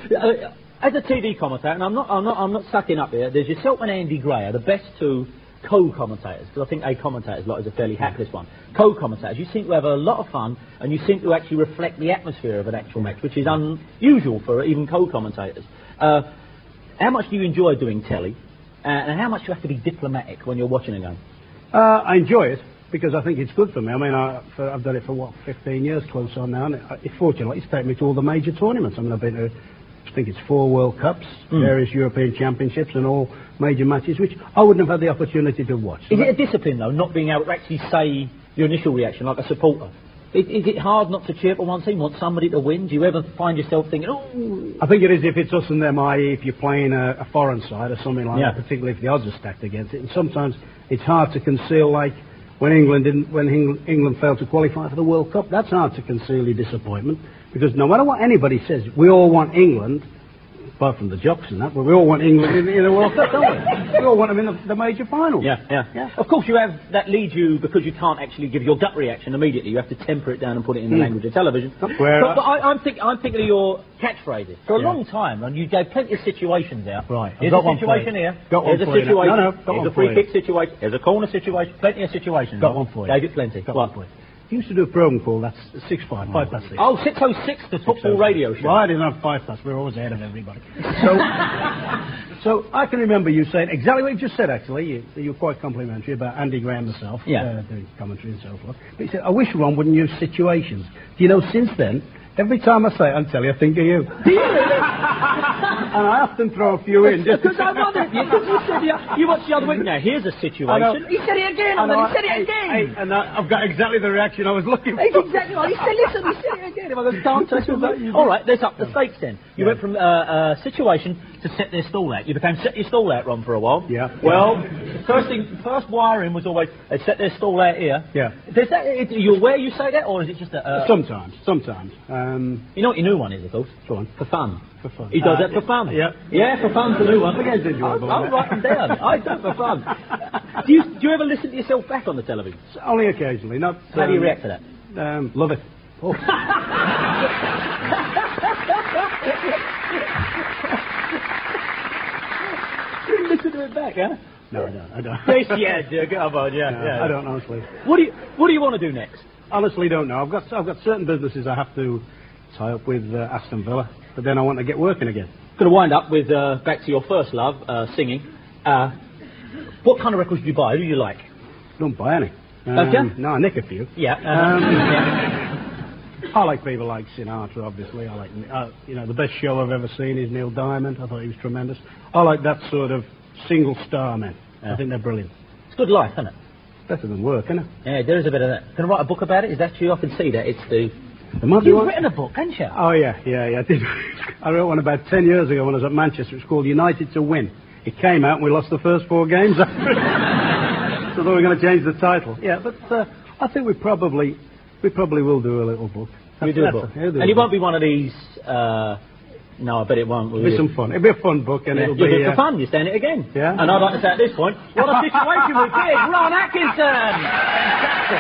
As a TV commentator, and I'm not sucking up here. There's yourself and Andy Gray are the best two co-commentators, because I think a commentator's lot is a fairly hapless one. Co-commentators, you seem to have a lot of fun, and you seem to actually reflect the atmosphere of an actual match, which is unusual for even co-commentators. How much do you enjoy doing telly, and how much do you have to be diplomatic when you're watching a game? I enjoy it, because I think it's good for me. I mean, I've done it for, 15 years, close on now, and fortunately, it's taken me to all the major tournaments. I mean, I've been to, I think it's 4 World Cups, various European Championships, and all major matches, which I wouldn't have had the opportunity to watch. Is it a discipline, though, not being able to actually say your initial reaction, like a supporter? Is it hard not to cheer for one team, want somebody to win? Do you ever find yourself thinking, oh... I think it is if it's us and them, i.e. if you're playing a foreign side or something like that, particularly if the odds are stacked against it. And sometimes it's hard to conceal, like when England failed to qualify for the World Cup, that's hard to conceal your disappointment, because no matter what anybody says, we all want England, apart from the jocks and that, but we all want England in the World Cup, don't we? We all want them in the major final. Yeah. Of course, that leads you, because you can't actually give your gut reaction immediately. You have to temper it down and put it in the language of television. But I'm thinking of your catchphrases. For a long time, and you gave plenty of situations out. Right. Here's a situation here. Here's a situation. Here's a free kick situation. Here's a corner situation. Plenty of situations. Got one for you. Gave it plenty. Got one for you. You used to do a programme called That's 6-5, 5 past 6. Oh, 606, the football radio show. Well, I didn't have 5 past. We were always ahead of everybody. So I can remember you saying exactly what you just said, actually. You were quite complimentary about Andy Gray and myself, doing commentary and so forth. But you said, I wish Ron wouldn't use situations. Do you know, since then, every time I say it, I tell you, I think of you. Do you? And I often throw a few in. Because I love it. Because you said, you watched the other week. Now, here's a situation. He said it again, and then he said it again. And I've got exactly the reaction I was looking for. Exactly right. He said, listen, he said it again. If I go, can't touch it. All right, let's up the stakes then. You went from situation to set their stall out. You became set your stall out, Ron, for a while. Yeah. Well, first wiring was always, they set their stall out here. Yeah. Are you aware you say that, or is it just a... Sometimes. You know what your new one is, of course? Go on. For fun. For fun. He does that for fun. Yeah. Yeah, for fun's the new one. Again, enjoyable. I'll write them down. I do it for fun. Do you ever listen to yourself back on the television? Only occasionally. Not. How do you react to that? Love it. Oh. You listen to it back, huh? No, I don't. Yes, yeah, come on, No, I don't, honestly. What do you want to do next? Honestly, don't know. I've got certain businesses I have to tie up with Aston Villa, but then I want to get working again. Going to wind up with back to your first love, singing. What kind of records do you buy? Who do you like? Don't buy any. Don't you? No, I nick a few. Yeah. I like people like Sinatra, obviously. I like, the best show I've ever seen is Neil Diamond. I thought he was tremendous. I like that sort of single star men. I think they're brilliant. It's good life, isn't it? Better than work, isn't it? Yeah, there is a bit of that. Can I write a book about it? Is that you? I can see that. It's the... You've written a book, haven't you? Oh, yeah, I did. I wrote one about 10 years ago when I was at Manchester. It was called United to Win. It came out and we lost the first 4 games after it. So we were going to change the title. Yeah, but I think we probably will do a little book. You do a book. And it won't be one of these... no, I bet it won't. It'll be some fun. It'll be a fun book, and it'll be... for fun, you're saying it again. Yeah. And I'd like to say at this point, what a situation we've got, Ron Atkinson!